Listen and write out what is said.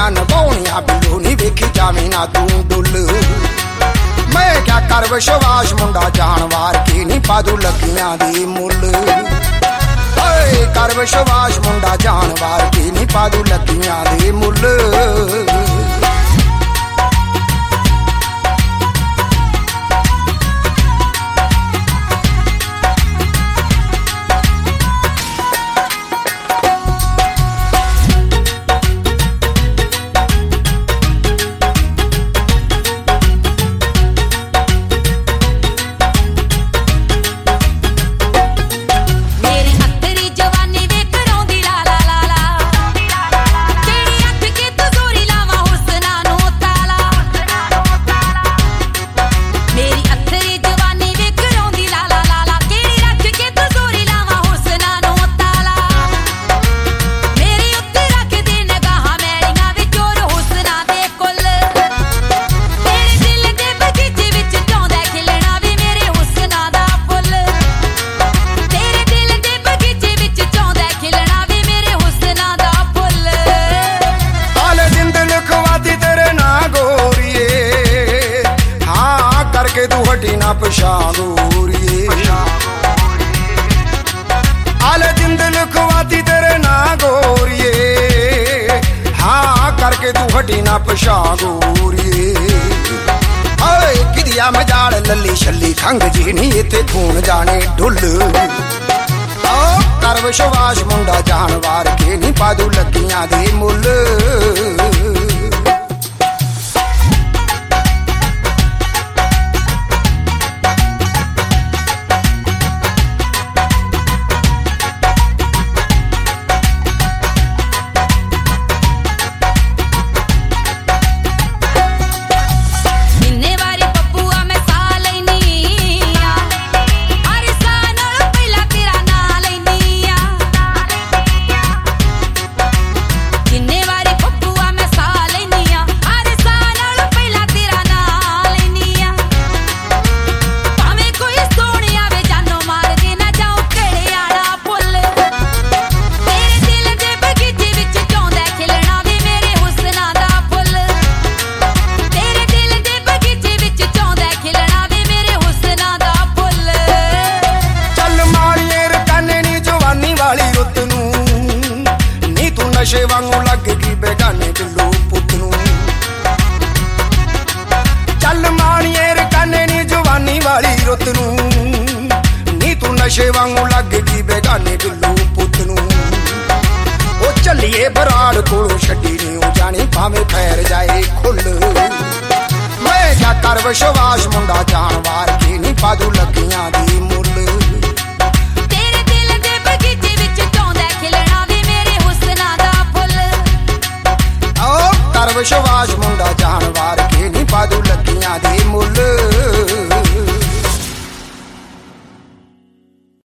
ड्यूटियां निभाउणियां बिल्लो नी वेखी जावे ना तू डुल मैं क्या कर विश्वास मुंडा जानवार के नी पादू लगियां दी मुल कर विश्वास मुंडा जानवार के नी पादू लगियां दी मुल पछागोरिए आले जिंद लिखवाती तेरे ना गोरिए हाँ करके तू हटी ना पछागोरिए किदिया मजाड़ लली छली खंग जी नी इथे खून जाने ढुल कर विश्वास मुंडा जानवार के नी पादू लगियां दी मुल नशे वांगू लगेगी बेगाने बिल्लू पुत नू चल माणिए रकाने नी जवानी वाली रुत नू नी तू नशे वांगू लगेगी बेगाने बिल्लू पुत नू ओ चलिए बराड़ कोलों छड्डी नी ओ जानी भावें फैर जाए खुल मैं क्या कर विश्वास मुंडा जानवार के नी पादू लगियां दी मुल विश्वास मुंडा जानवार के नी पादू लगियां दी मुल